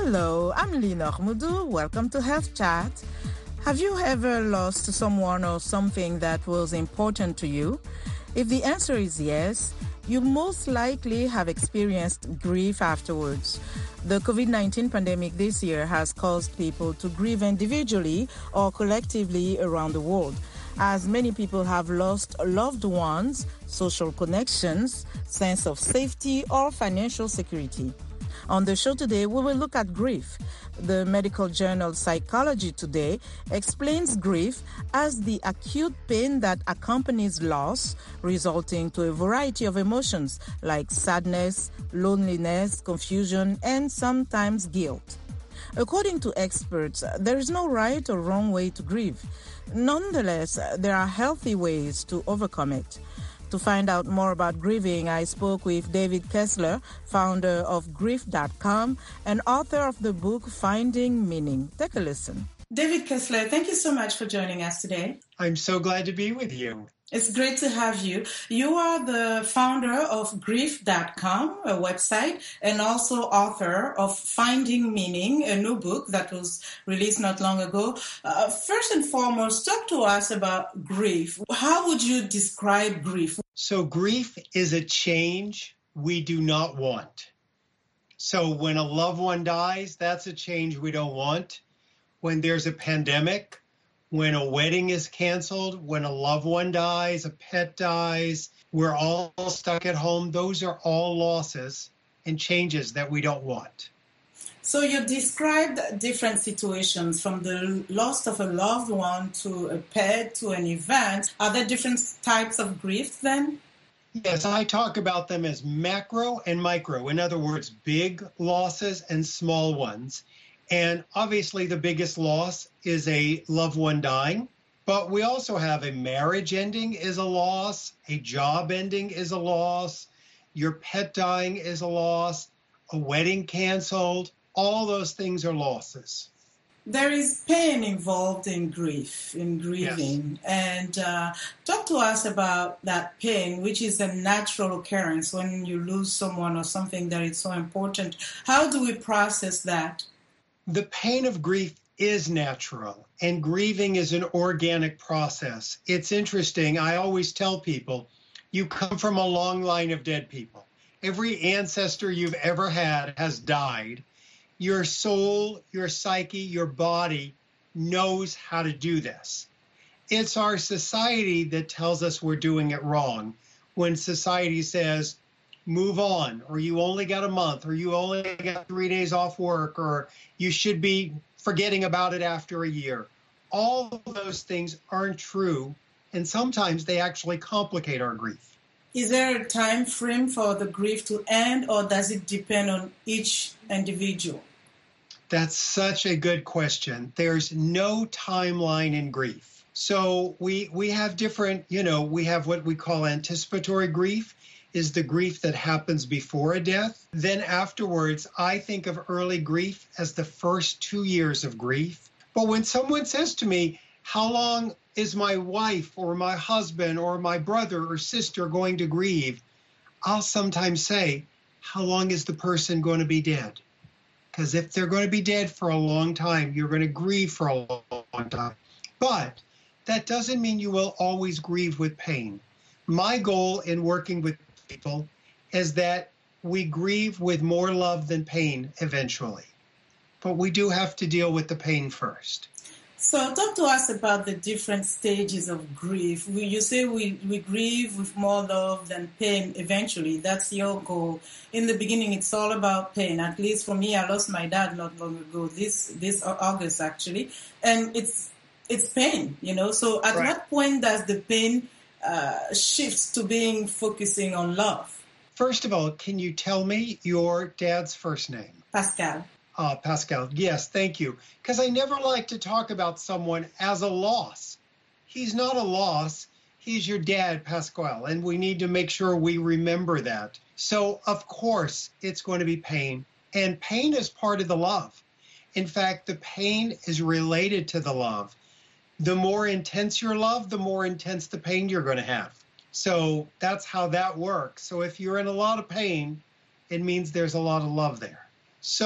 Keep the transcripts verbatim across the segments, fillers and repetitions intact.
Hello, I'm Lina Mudu. Welcome to Health Chat. Have you ever lost someone or something that was important to you? If the answer is yes, you most likely have experienced grief afterwards. The covid nineteen pandemic this year has caused people to grieve individually or collectively around the world, as many people have lost loved ones, social connections, sense of safety, or financial security. On the show today, we will look at grief. The medical journal Psychology Today explains grief as the acute pain that accompanies loss, resulting to a variety of emotions like sadness, loneliness, confusion, and sometimes guilt. According to experts, there is no right or wrong way to grieve. Nonetheless, there are healthy ways to overcome it. To find out more about grieving, I spoke with David Kessler, founder of grief dot com and author of the book Finding Meaning. Take a listen. David Kessler, thank you so much for joining us today. I'm so glad to be with you. It's great to have you. You are the founder of grief dot com, a website, and also author of Finding Meaning, a new book that was released not long ago. Uh, first and foremost, talk to us about grief. How would you describe grief? So grief is a change we do not want. So when a loved one dies, that's a change we don't want. When there's a pandemic, when a wedding is canceled, when a loved one dies, a pet dies, we're all stuck at home. Those are all losses and changes that we don't want. So you described different situations, from the loss of a loved one to a pet to an event. Are there different types of grief then? Yes, I talk about them as macro and micro. In other words, big losses and small ones. And obviously the biggest loss is a loved one dying, but we also have a marriage ending is a loss, a job ending is a loss, your pet dying is a loss, a wedding canceled. All those things are losses. There is pain involved in grief, in grieving. Yes. And uh, talk to us about that pain, which is a natural occurrence when you lose someone or something that is so important. How do we process that? The pain of grief is natural, and grieving is an organic process. It's interesting. I always tell people, you come from a long line of dead people. Every ancestor you've ever had has died. Your soul, your psyche, your body knows how to do this. It's our society that tells us we're doing it wrong. When society says, move on, or you only got a month, or you only got three days off work, or you should be forgetting about it after a year. All of those things aren't true, and sometimes they actually complicate our grief. Is there a time frame for the grief to end, or does it depend on each individual? That's such a good question. There's no timeline in grief. So we we have different, you know, we have what we call anticipatory grief, is the grief that happens before a death. Then afterwards, I think of early grief as the first two years of grief. But when someone says to me, how long is my wife or my husband or my brother or sister going to grieve? I'll sometimes say, how long is the person going to be dead? Because if they're going to be dead for a long time, you're going to grieve for a long time. But that doesn't mean you will always grieve with pain. My goal in working with people is that we grieve with more love than pain eventually. But we do have to deal with the pain first. So talk to us about the different stages of grief. We, you say we, we grieve with more love than pain eventually. That's your goal. In the beginning, it's all about pain. At least for me, I lost my dad not long ago, this this August actually. And it's it's pain, you know. So at right. what point does the pain Uh, shifts to being focusing on love? First of all, can you tell me your dad's first name? Pascal. Uh, Pascal, yes, thank you. Because I never like to talk about someone as a loss. He's not a loss. He's your dad, Pascal, and we need to make sure we remember that. So, of course, it's going to be pain, and pain is part of the love. In fact, the pain is related to the love. The more intense your love, the more intense the pain you're going to have. So that's how that works. So if you're in a lot of pain, it means there's a lot of love there. So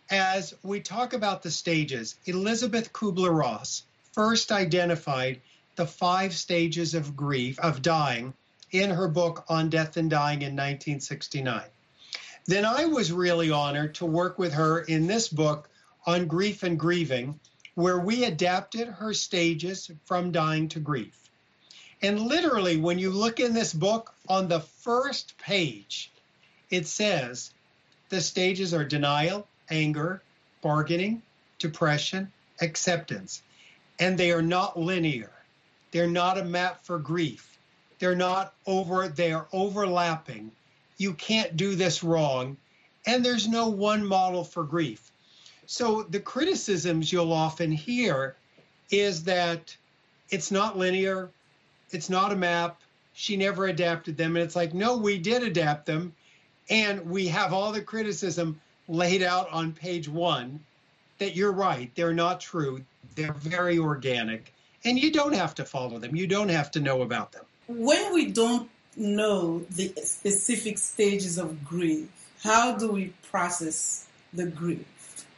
as we talk about the stages, Elizabeth Kubler-Ross first identified the five stages of grief, of dying, in her book On Death and Dying in nineteen sixty-nine. Then I was really honored to work with her in this book on grief and grieving, where we adapted her stages from dying to grief. And literally, when you look in this book, on the first page, it says the stages are denial, anger, bargaining, depression, acceptance. And they are not linear. They're not a map for grief. They're not over, they are overlapping. You can't do this wrong. And there's no one model for grief. So the criticisms you'll often hear is that it's not linear, it's not a map, she never adapted them. And it's like, no, we did adapt them. And we have all the criticism laid out on page one that you're right, they're not true, they're very organic, and you don't have to follow them, you don't have to know about them. When we don't know the specific stages of grief, how do we process the grief?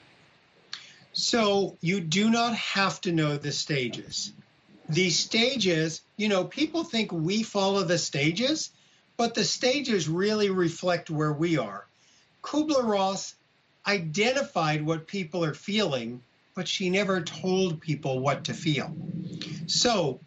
So you do not have to know the stages. The stages, you know, people think we follow the stages, but the stages really reflect where we are. Kubler-Ross identified what people are feeling, but she never told people what to feel. So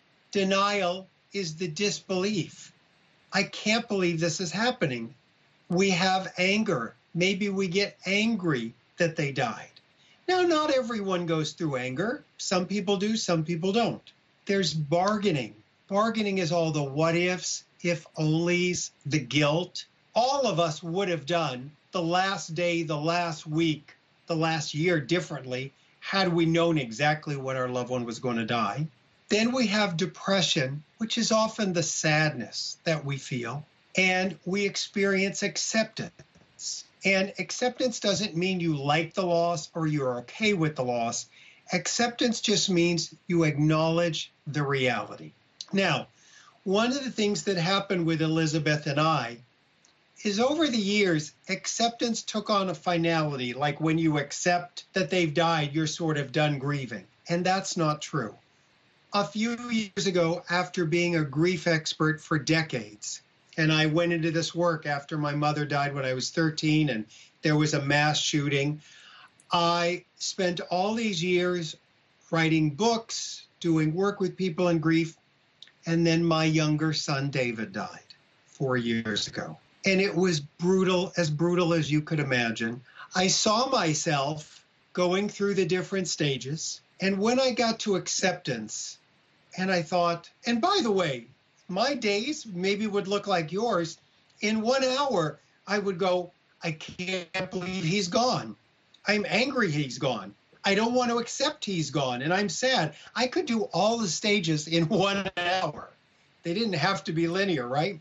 denial is the disbelief. I can't believe this is happening. We have anger. Maybe we get angry that they died. Now, not everyone goes through anger. Some people do, some people don't. There's bargaining. Bargaining is all the what ifs, if onlys, the guilt. All of us would have done the last day, the last week, the last year differently had we known exactly when our loved one was going to die. Then we have depression, which is often the sadness that we feel, and we experience acceptance. And acceptance doesn't mean you like the loss or you're okay with the loss. Acceptance just means you acknowledge the reality. Now, one of the things that happened with Elizabeth and I is over the years, acceptance took on a finality, like when you accept that they've died, you're sort of done grieving. And that's not true. A few years ago, after being a grief expert for decades, and I went into this work after my mother died when I was thirteen and there was a mass shooting, I spent all these years writing books, doing work with people in grief, and then my younger son, David, died four years ago. And it was brutal, as brutal as you could imagine. I saw myself going through the different stages. And when I got to acceptance, and I thought, and by the way, my days maybe would look like yours. In one hour, I would go, I can't believe he's gone. I'm angry he's gone. I don't want to accept he's gone, and I'm sad. I could do all the stages in one hour. They didn't have to be linear, right?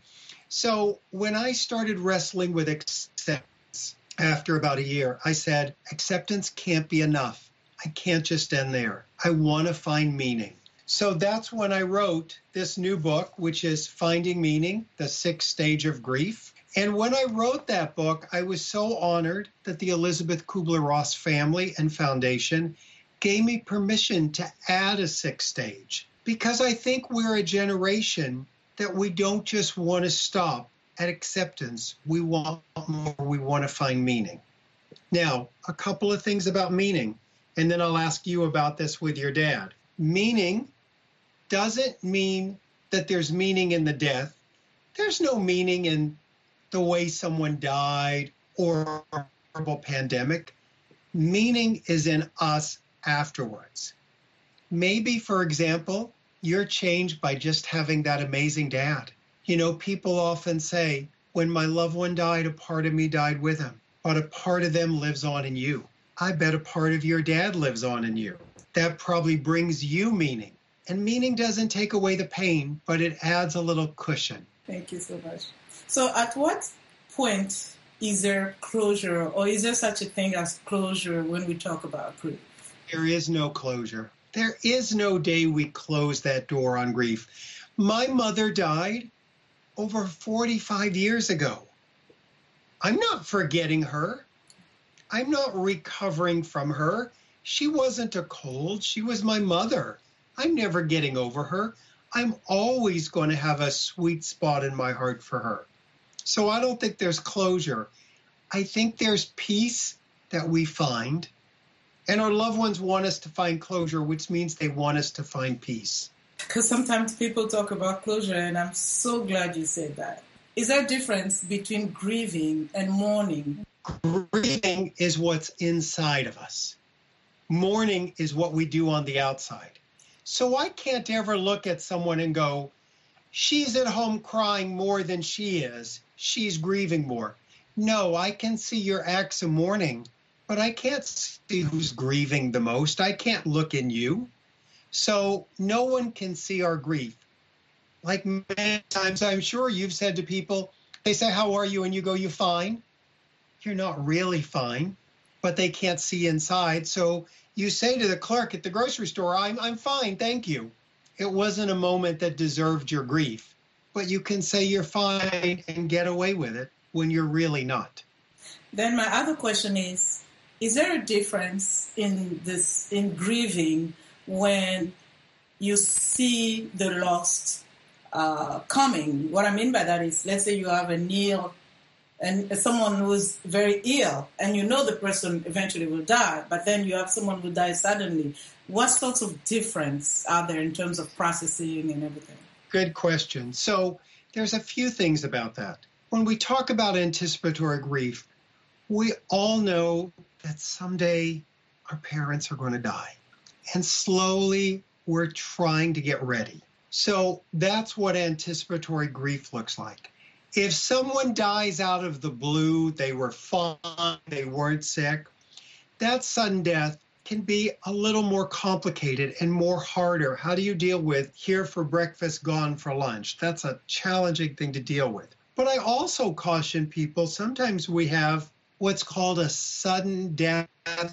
So when I started wrestling with acceptance after about a year, I said, acceptance can't be enough. I can't just end there. I want to find meaning. So that's when I wrote this new book, which is Finding Meaning, the Sixth Stage of Grief. And when I wrote that book, I was so honored that the Elizabeth Kubler-Ross family and foundation gave me permission to add a sixth stage, because I think we're a generation that we don't just want to stop at acceptance. We want more. We want to find meaning. Now, a couple of things about meaning, and then I'll ask you about this with your dad. Meaning doesn't mean that there's meaning in the death. There's no meaning in the way someone died or a horrible pandemic. Meaning is in us afterwards. Maybe, for example, you're changed by just having that amazing dad. You know, people often say, when my loved one died, a part of me died with him, but a part of them lives on in you. I bet a part of your dad lives on in you. That probably brings you meaning. And meaning doesn't take away the pain, but it adds a little cushion. Thank you so much. So at what point is there closure, or is there such a thing as closure when we talk about grief? There is no closure. There is no day we close that door on grief. My mother died over forty-five years ago. I'm not forgetting her. I'm not recovering from her. She wasn't a cold. She was my mother. I'm never getting over her. I'm always going to have a sweet spot in my heart for her. So I don't think there's closure. I think there's peace that we find. And our loved ones want us to find closure, which means they want us to find peace. Because sometimes people talk about closure, and I'm so glad you said that. Is there a difference between grieving and mourning? Grieving is what's inside of us. Mourning is what we do on the outside. So I can't ever look at someone and go, she's at home crying more than she is. She's grieving more. No, I can see your acts of mourning, but I can't see who's grieving the most. I can't look in you. So no one can see our grief. Like many times, I'm sure you've said to people, they say, how are you? And you go, you fine? You're not really fine, but they can't see inside. So you say to the clerk at the grocery store, I'm, I'm fine, thank you. It wasn't a moment that deserved your grief, but you can say you're fine and get away with it when you're really not. Then my other question is, is there a difference in this, in grieving when you see the loss uh, coming? What I mean by that is, let's say you have a ill, and someone who's very ill, and you know the person eventually will die, but then you have someone who dies suddenly. What sorts of difference are there in terms of processing and everything? Good question. So there's a few things about that. When we talk about anticipatory grief, we all know that someday our parents are going to die. And slowly we're trying to get ready. So that's what anticipatory grief looks like. If someone dies out of the blue, they were fine, they weren't sick, that sudden death can be a little more complicated and more harder. How do you deal with here for breakfast, gone for lunch? That's a challenging thing to deal with. But I also caution people, sometimes we have what's called a sudden death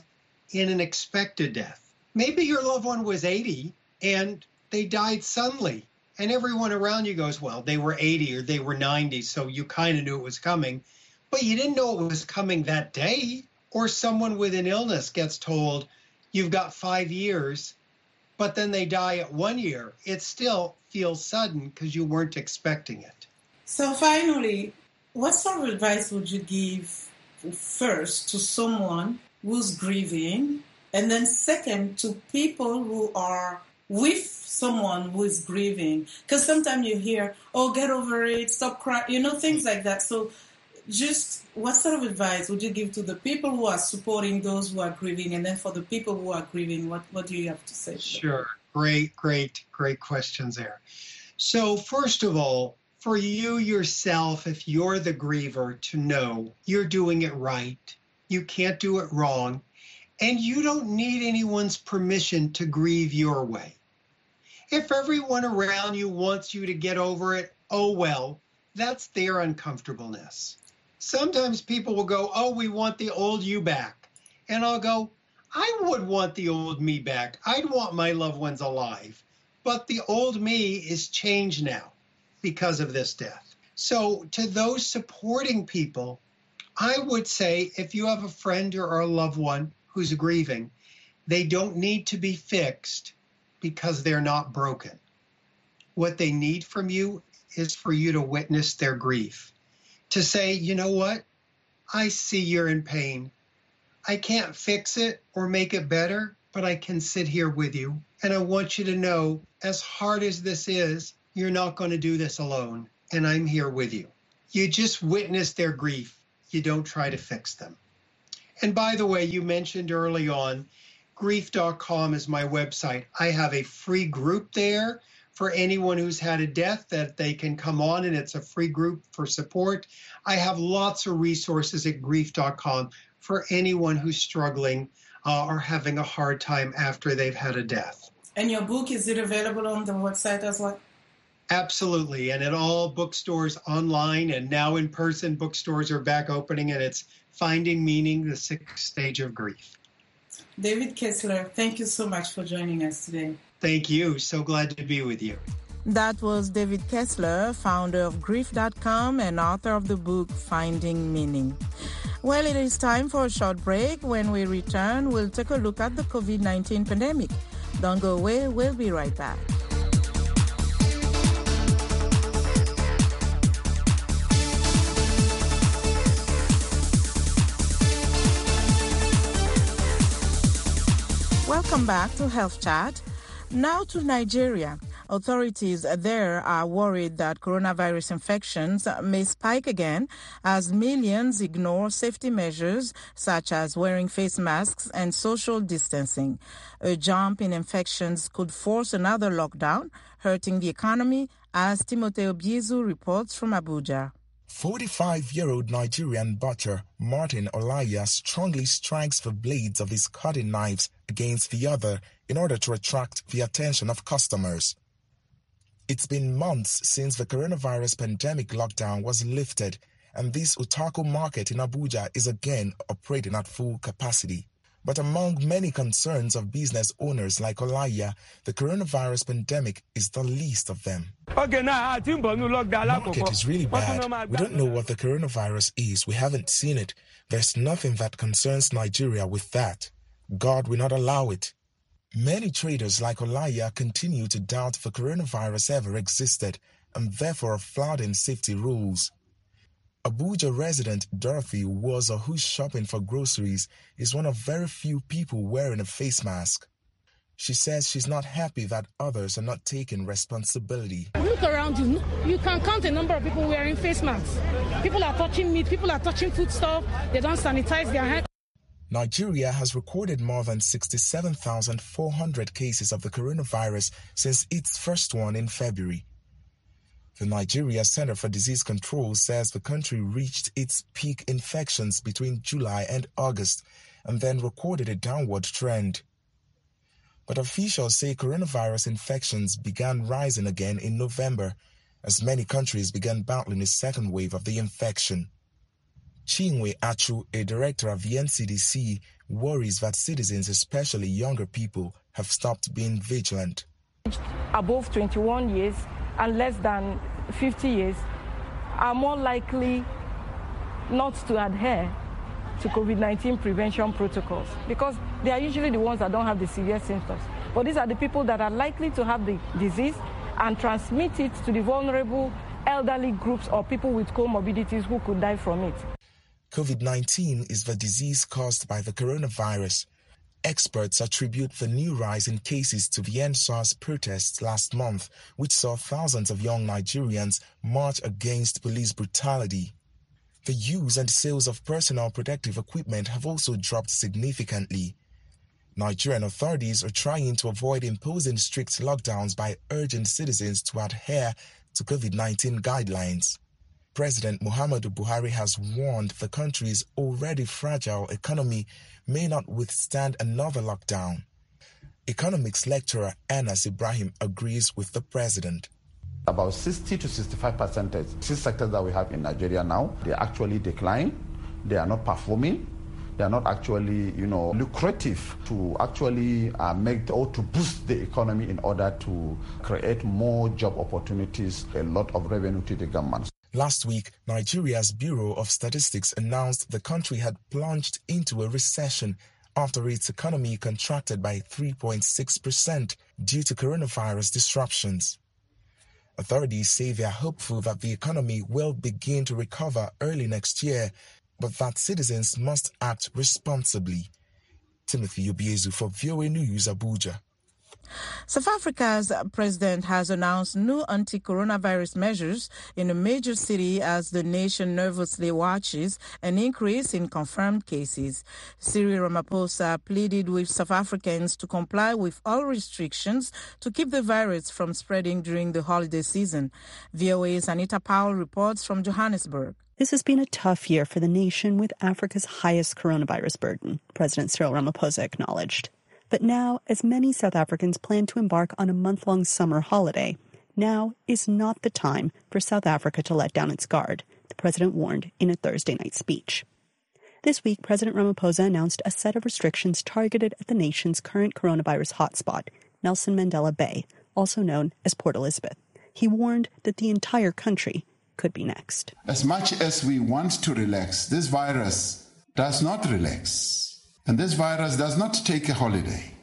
in an expected death. Maybe your loved one was eighty and they died suddenly. And everyone around you goes, well, they were eighty or they were ninety, so you kind of knew it was coming. But you didn't know it was coming that day. Or someone with an illness gets told, you've got five years, but then they die at one year. It still feels sudden because you weren't expecting it. So finally, what sort of advice would you give first to someone who's grieving, and then second to people who are with someone who is grieving? Because sometimes you hear, oh, get over it, stop crying, you know, things like that. So just what sort of advice would you give to the people who are supporting those who are grieving, and then for the people who are grieving, what, what do you have to say to them? Sure. Great, great, great questions there. So first of all, for you yourself, if you're the griever, to know you're doing it right, you can't do it wrong, and you don't need anyone's permission to grieve your way. If everyone around you wants you to get over it, oh well, that's their uncomfortableness. Sometimes people will go, oh, we want the old you back. And I'll go, I would want the old me back. I'd want my loved ones alive. But the old me is changed now because of this death. So to those supporting people, I would say if you have a friend or a loved one who's grieving, they don't need to be fixed because they're not broken. What they need from you is for you to witness their grief. To say, you know what? I see you're in pain. I can't fix it or make it better, but I can sit here with you. And I want you to know, as hard as this is, you're not going to do this alone. And I'm here with you. You just witness their grief. You don't try to fix them. And by the way, you mentioned early on, grief dot com is my website. I have a free group there for anyone who's had a death that they can come on, and it's a free group for support. I have lots of resources at grief dot com for anyone who's struggling uh, or having a hard time after they've had a death. And your book, is it available on the website as well? Absolutely. And at all bookstores online, and now in person, bookstores are back opening, and it's Finding Meaning, the Sixth Stage of Grief. David Kessler, thank you so much for joining us today. Thank you. So glad to be with you. That was David Kessler, founder of grief dot com and author of the book Finding Meaning. Well, it is time for a short break. When we return, we'll take a look at the COVID nineteen pandemic. Don't go away. We'll be right back. Welcome back to Health Chat. Now to Nigeria. Authorities there are worried that coronavirus infections may spike again as millions ignore safety measures such as wearing face masks and social distancing. A jump in infections could force another lockdown, hurting the economy, as Timothy Obiezu reports from Abuja. forty-five-year-old Nigerian butcher Martin Olaya strongly strikes the blades of his cutting knives against the other in order to attract the attention of customers. It's been months since the coronavirus pandemic lockdown was lifted, and this Utako market in Abuja is again operating at full capacity. But among many concerns of business owners like Olaya, the coronavirus pandemic is the least of them. Okay, now, the market is really bad. We don't know what the coronavirus is. We haven't seen it. There's nothing that concerns Nigeria with that. God will not allow it. Many traders like Olaya continue to doubt the coronavirus ever existed and therefore are flouting safety rules. Abuja resident Dorothy Wozo, who's shopping for groceries, is one of very few people wearing a face mask. She says she's not happy that others are not taking responsibility. Look around you. You can count a number of people wearing face masks. People are touching meat. People are touching foodstuff. They don't sanitize their hands. Nigeria has recorded more than sixty-seven thousand four hundred cases of the coronavirus since its first one in February. The Nigeria Center for Disease Control says the country reached its peak infections between July and August and then recorded a downward trend. But officials say coronavirus infections began rising again in November as many countries began battling a second wave of the infection. Chinwe Achu, a director of the N C D C, worries that citizens, especially younger people, have stopped being vigilant. Above twenty-one years and less than fifty years are more likely not to adhere to COVID nineteen prevention protocols because they are usually the ones that don't have the severe symptoms. But these are the people that are likely to have the disease and transmit it to the vulnerable elderly groups or people with comorbidities who could die from it. COVID nineteen is the disease caused by the coronavirus. Experts attribute the new rise in cases to the End SARS protests last month, which saw thousands of young Nigerians march against police brutality. The use and sales of personal protective equipment have also dropped significantly. Nigerian authorities are trying to avoid imposing strict lockdowns by urging citizens to adhere to COVID nineteen guidelines. President Muhammadu Buhari has warned the country's already fragile economy may not withstand another lockdown. Economics lecturer Anas Ibrahim agrees with the president. About sixty to sixty-five percent of six sectors that we have in Nigeria now, they actually decline. They are not performing. They are not actually, you know, lucrative to actually uh, make or to boost the economy in order to create more job opportunities, a lot of revenue to the government. Last week, Nigeria's Bureau of Statistics announced the country had plunged into a recession after its economy contracted by three point six percent due to coronavirus disruptions. Authorities say they are hopeful that the economy will begin to recover early next year, but that citizens must act responsibly. Timothy Obiezu for V O A News, Abuja. South Africa's president has announced new anti-coronavirus measures in a major city as the nation nervously watches an increase in confirmed cases. Cyril Ramaphosa pleaded with South Africans to comply with all restrictions to keep the virus from spreading during the holiday season. V O A's Anita Powell reports from Johannesburg. This has been a tough year for the nation with Africa's highest coronavirus burden, President Cyril Ramaphosa acknowledged. But now, as many South Africans plan to embark on a month-long summer holiday, now is not the time for South Africa to let down its guard, the president warned in a Thursday night speech. This week, President Ramaphosa announced a set of restrictions targeted at the nation's current coronavirus hotspot, Nelson Mandela Bay, also known as Port Elizabeth. He warned that the entire country could be next. As much as we want to relax, this virus does not relax, and this virus does not take a holiday.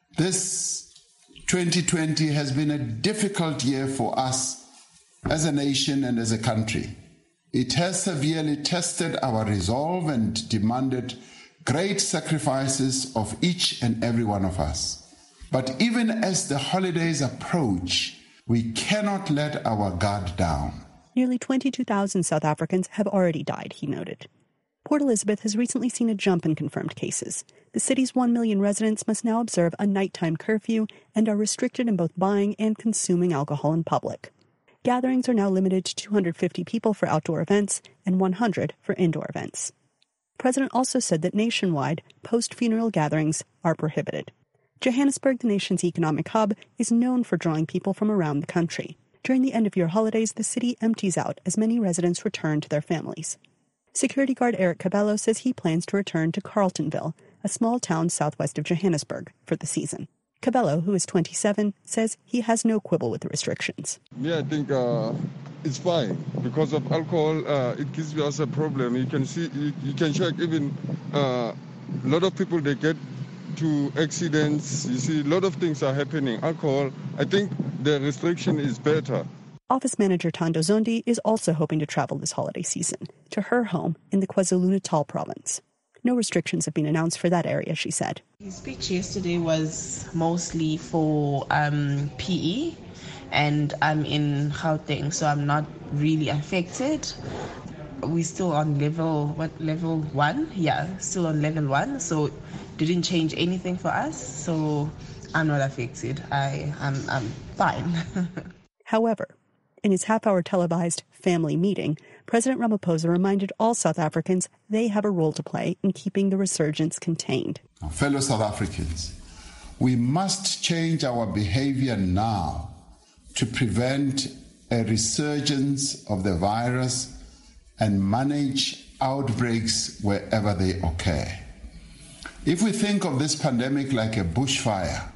This twenty twenty has been a difficult year for us as a nation and as a country. It has severely tested our resolve and demanded great sacrifices of each and every one of us. But even as the holidays approach, we cannot let our guard down. Nearly twenty-two thousand South Africans have already died, he noted. Port Elizabeth has recently seen a jump in confirmed cases. The city's one million residents must now observe a nighttime curfew and are restricted in both buying and consuming alcohol in public. Gatherings are now limited to two hundred fifty people for outdoor events and one hundred for indoor events. The president also said that nationwide, post-funeral gatherings are prohibited. Johannesburg, the nation's economic hub, is known for drawing people from around the country. During the end-of-year holidays, the city empties out as many residents return to their families. Security guard Eric Cabello says he plans to return to Carltonville, a small town southwest of Johannesburg, for the season. Cabello, who is twenty-seven, says he has no quibble with the restrictions. Yeah, I think uh, it's fine. Because of alcohol, uh, it gives us a problem. You can see, you, you can check even uh, a lot of people, they get to accidents. You see, a lot of things are happening. Alcohol, I think the restriction is better. Office manager Thando Zondi is also hoping to travel this holiday season to her home in the KwaZulu-Natal province. No restrictions have been announced for that area, she said. His speech yesterday was mostly for um, P E, and I'm in Gauteng, so I'm not really affected. We're still on level, what, level one? Yeah, still on level one, so didn't change anything for us, so I'm not affected. I, I'm, I'm fine. However, in his half-hour televised family meeting, President Ramaphosa reminded all South Africans they have a role to play in keeping the resurgence contained. Fellow South Africans, we must change our behavior now to prevent a resurgence of the virus and manage outbreaks wherever they occur. If we think of this pandemic like a bushfire,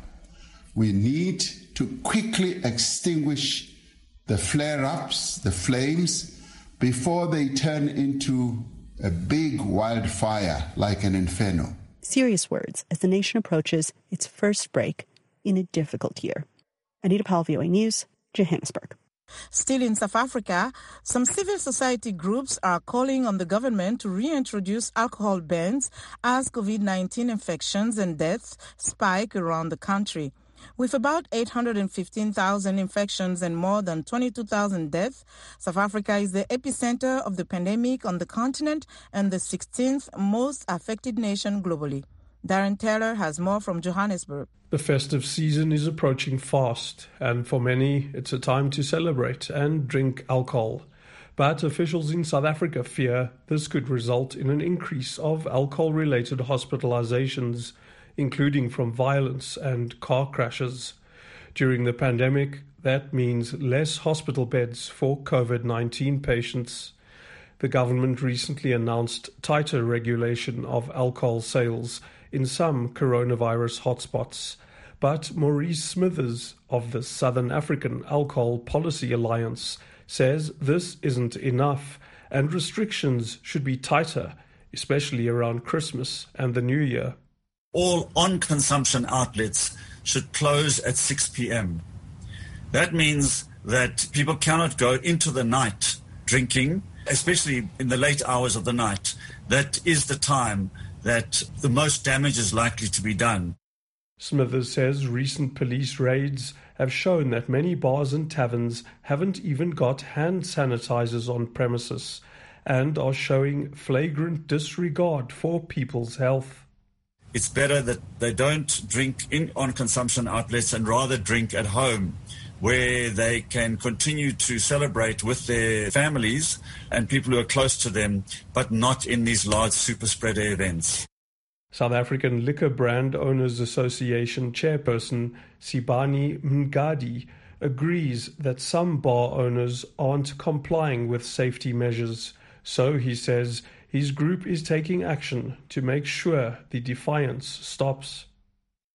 we need to quickly extinguish the flare-ups, the flames, before they turn into a big wildfire like an inferno. Serious words as the nation approaches its first break in a difficult year. Anita Powell, V O A News, Johannesburg. Still in South Africa, some civil society groups are calling on the government to reintroduce alcohol bans as COVID nineteen infections and deaths spike around the country. With about eight hundred fifteen thousand infections and more than twenty-two thousand deaths, South Africa is the epicenter of the pandemic on the continent and the sixteenth most affected nation globally. Darren Taylor has more from Johannesburg. The festive season is approaching fast, and for many, it's a time to celebrate and drink alcohol. But officials in South Africa fear this could result in an increase of alcohol-related hospitalizations, including from violence and car crashes. During the pandemic, that means less hospital beds for COVID nineteen patients. The government recently announced tighter regulation of alcohol sales in some coronavirus hotspots. But Maurice Smithers of the Southern African Alcohol Policy Alliance says this isn't enough and restrictions should be tighter, especially around Christmas and the New Year. All on-consumption outlets should close at six p.m. That means that people cannot go into the night drinking, especially in the late hours of the night. That is the time that the most damage is likely to be done. Smithers says recent police raids have shown that many bars and taverns haven't even got hand sanitizers on premises and are showing flagrant disregard for people's health. It's better that they don't drink in on consumption outlets and rather drink at home, where they can continue to celebrate with their families and people who are close to them, but not in these large super spreader events. South African Liquor Brand Owners Association chairperson Sibani Mngadi agrees that some bar owners aren't complying with safety measures. So, he says, his group is taking action to make sure the defiance stops.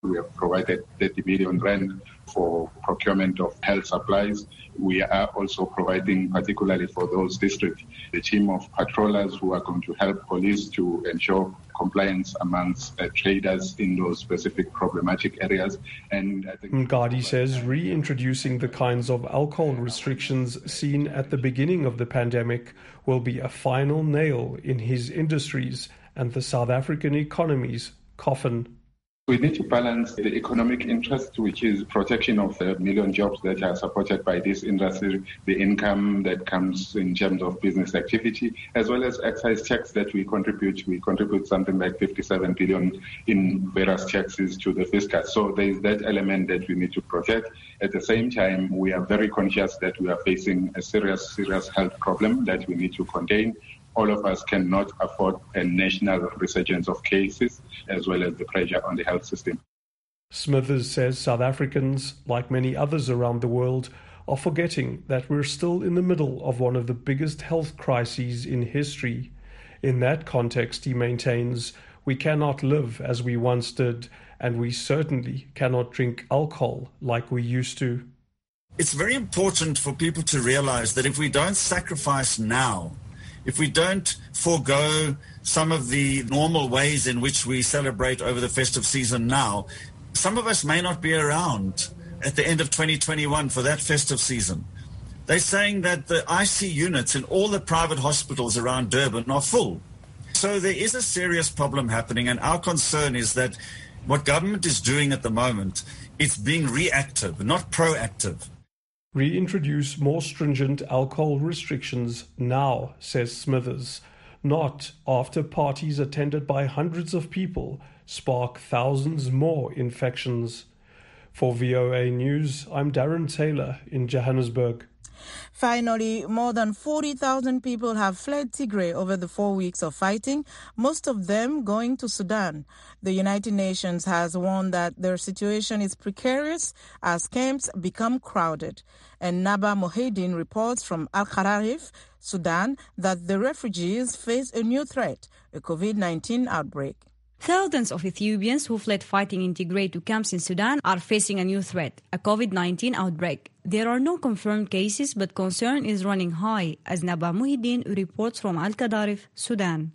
We have provided thirty billion rand for procurement of health supplies. We are also providing, particularly for those districts, a team of patrollers who are going to help police to ensure compliance amongst uh, traders in those specific problematic areas. And I think Mgadi says reintroducing the kinds of alcohol restrictions seen at the beginning of the pandemic will be a final nail in his industries and the South African economy's coffin. We need to balance the economic interest, which is protection of the million jobs that are supported by this industry, the income that comes in terms of business activity, as well as excise tax that we contribute. We contribute something like fifty-seven billion in various taxes to the fiscal. So there is that element that we need to protect. At the same time, we are very conscious that we are facing a serious, serious health problem that we need to contain. All of us cannot afford a national resurgence of cases, as well as the pressure on the health system. Smithers says South Africans, like many others around the world, are forgetting that we're still in the middle of one of the biggest health crises in history. In that context, he maintains, we cannot live as we once did, and we certainly cannot drink alcohol like we used to. It's very important for people to realize that if we don't sacrifice now, if we don't forego some of the normal ways in which we celebrate over the festive season now, some of us may not be around at the end of twenty twenty-one for that festive season. They're saying that the I C units in all the private hospitals around Durban are full. So there is a serious problem happening, and our concern is that what government is doing at the moment, it's being reactive, not proactive. Reintroduce more stringent alcohol restrictions now, says Smithers, not after parties attended by hundreds of people spark thousands more infections. For V O A News, I'm Darren Taylor in Johannesburg. Finally, more than forty thousand people have fled Tigray over the four weeks of fighting, most of them going to Sudan. The United Nations has warned that their situation is precarious as camps become crowded. And Naba Mohedin reports from Al-Kharif, Sudan, that the refugees face a new threat, a COVID nineteen outbreak. Thousands of Ethiopians who fled fighting in Tigray to camps in Sudan are facing a new threat, a COVID nineteen outbreak. There are no confirmed cases, but concern is running high, as Naba Mohedin reports from Al-Kharif, Sudan.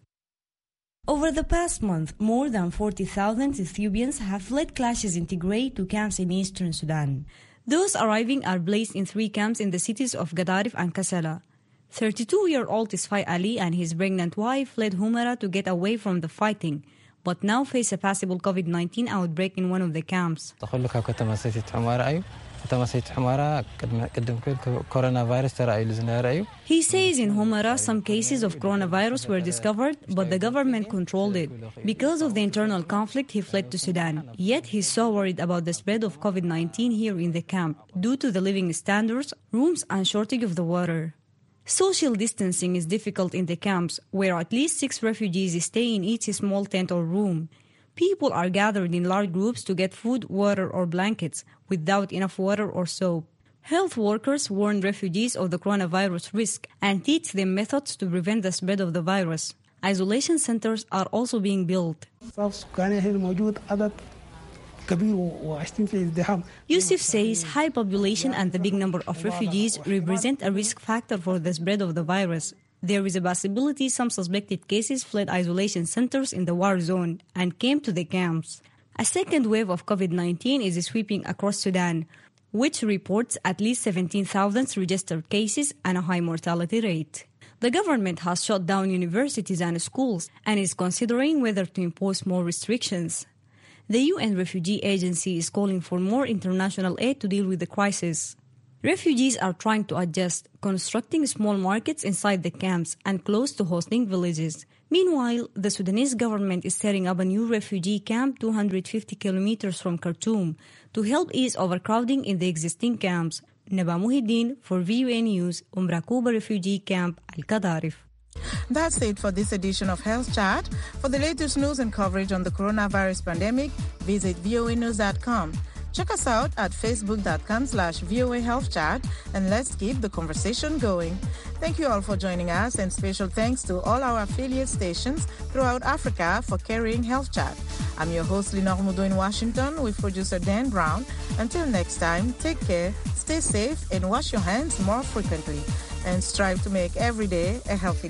Over the past month, more than forty thousand Ethiopians have fled clashes in Tigray to camps in eastern Sudan. Those arriving are placed in three camps in the cities of Gadarif and Kassala. thirty-two-year-old Isfai Ali and his pregnant wife fled Humera to get away from the fighting, but now face a possible COVID nineteen outbreak in one of the camps. He says in Humera some cases of coronavirus were discovered, but the government controlled it. Because of the internal conflict, he fled to Sudan. Yet he's so worried about the spread of COVID nineteen here in the camp due to the living standards, rooms, and shortage of the water. Social distancing is difficult in the camps, where at least six refugees stay in each small tent or room. People are gathered in large groups to get food, water, or blankets, without enough water or soap. Health workers warn refugees of the coronavirus risk and teach them methods to prevent the spread of the virus. Isolation centers are also being built. Yusuf says high population and the big number of refugees represent a risk factor for the spread of the virus. There is a possibility some suspected cases fled isolation centers in the war zone and came to the camps. A second wave of COVID nineteen is sweeping across Sudan, which reports at least seventeen thousand registered cases and a high mortality rate. The government has shut down universities and schools and is considering whether to impose more restrictions. The U N Refugee Agency is calling for more international aid to deal with the crisis. Refugees are trying to adjust, constructing small markets inside the camps and close to hosting villages. Meanwhile, the Sudanese government is setting up a new refugee camp two hundred fifty kilometers from Khartoum to help ease overcrowding in the existing camps. Naba Mohedin for V O A News, Umbrakuba Refugee Camp, Al-Kharif. That's it for this edition of Health Chat. For the latest news and coverage on the coronavirus pandemic, visit V O A news dot com. Check us out at facebook.com slash VOA Health Chat, and let's keep the conversation going. Thank you all for joining us, and special thanks to all our affiliate stations throughout Africa for carrying Health Chat. I'm your host, Lenore Mudo in Washington, with producer Dan Brown. Until next time, take care, stay safe, and wash your hands more frequently, and strive to make every day a healthy